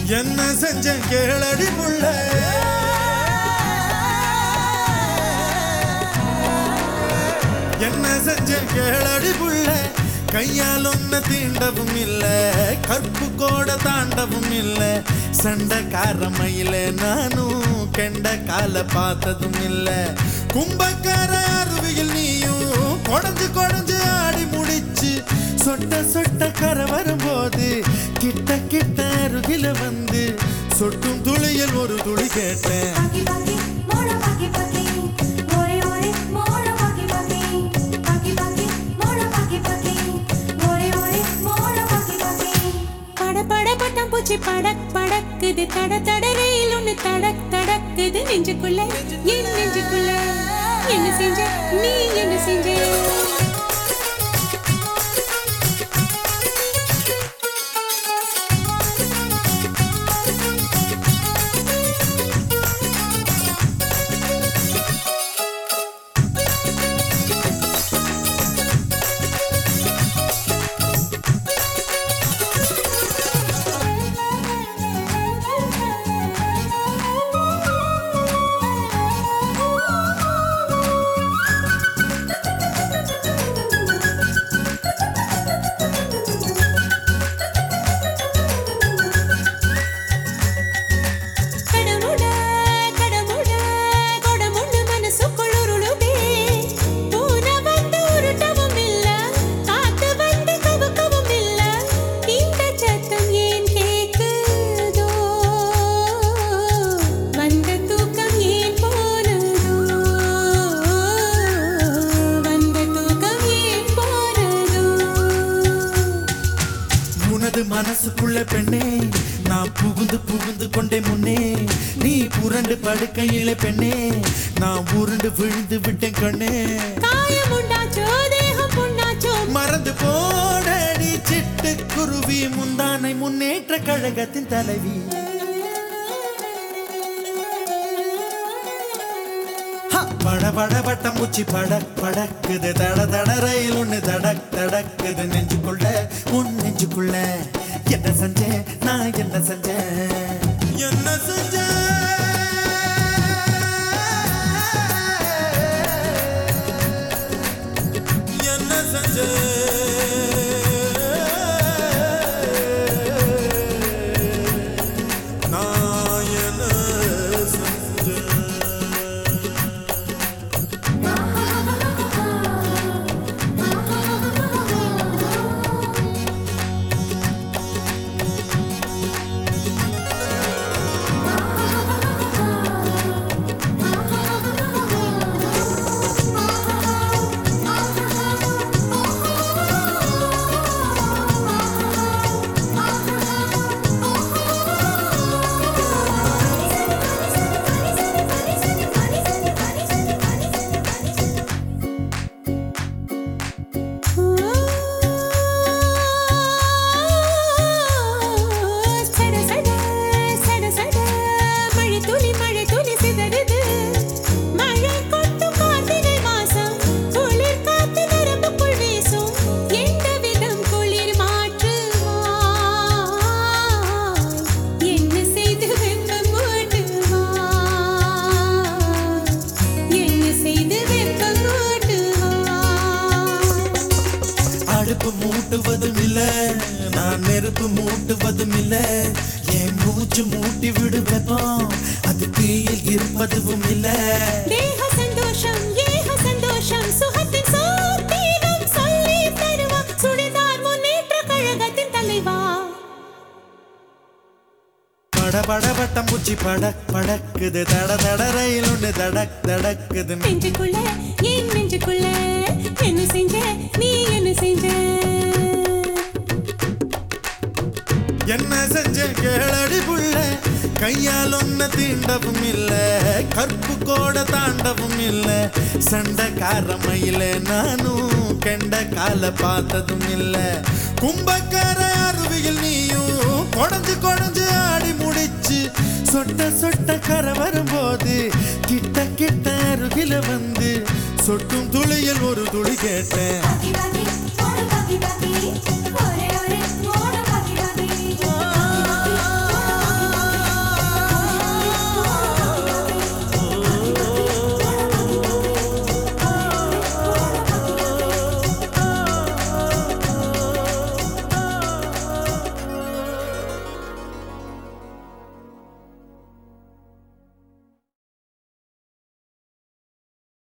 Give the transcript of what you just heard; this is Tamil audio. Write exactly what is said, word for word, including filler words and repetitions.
என்ன செஞ்ச கேளடி புள்ள என்ன செஞ்ச கேளடி புள்ள கையால் ஒன்ன தீண்டவும் இல்ல கற்பு கோட தாண்டவும் இல்ல சண்டைக்காரமையில நானும் கெண்ட கால பார்த்ததும் இல்ல கும்பக்கார அருவியில் நீயும் கொடஞ்சு கொடஞ்சு ஆடி முடிச்சு சொட்ட சொட்ட கரை வரும்போது கிட்ட கிட்ட அருகில வந்து சொட்டும் துளியில் ஒரு துளி கேட்டேன் பூச்சி படக் படக்குது தட தடரையில் ஒண்ணு தடக் தடக்குது நெஞ்சுக்குள்ள என் நெஞ்சுக்குள்ள என்ன செஞ்ச நீ என்ன செஞ்ச மனசுக்குள்ள பெண்ணே நான் புகுந்து புகுந்து கொண்டே முன்னே நீ புரண்டு படுக்கையில பெண்ணே நான் உருண்டு விழுந்து விட்டேன் கண்ணே காயம் உண்டாச்சோ தேகம் புண்ணாச்சோ மறந்து போடடி சிட்டு குருவி முந்தானை முன்னேற்ற கழகத்தின் தலைவி பட பட பட்டம் பூச்சி படக் படக்குது தட தட ரயில் ஒண்ணு தடக் தடக்குது நெஞ்சுக்குள்ள உன் நெஞ்சுக்குள்ள என்ன செஞ்சேன் நான் என்ன செஞ்சேன் என்ன செஞ்சேன் என்ன செஞ்சேன் மூட்டுவதும் இல்ல நான் நெருப்பு மூட்டுவதும் இல்ல என் மூச்சு மூட்டி விடு வெப்பம் அது தீயில் இருப்பதும் இல்ல தேக சந்தோஷம் ஏக சந்தோஷம் சுகத்தின் சோதீனம் சொல்லி தருவா சுடிதார் முன்னேற்ற கழகத்தின் தலைவா பட பட பட்டம் பூச்சி படக் படக்குது தட தட ரயில் ஒண்ணு தடக் தடக்குது நெஞ்சுக்குள்ள என் நெஞ்சுக்குள்ள என்ன செஞ்ச நீ என்ன செஞ்ச என்ன செஞ்ச கேளடி புள்ள கையால் ஒன்ன தீண்டவும் இல்ல கற்பு கோட தாண்டவும் இல்ல சண்டைக்காரமையில நானும் கெண்ட கால பார்த்ததும் இல்ல கும்பக்கார அருவியில் நீயும் கொடஞ்சு கொடஞ்சு ஆடி முடிச்சு சொட்ட சொட்ட கரை வரும்போது கிட்ட கிட்ட அருகில வந்து சொட்டும் துளியில் ஒரு துளி கேட்டேன்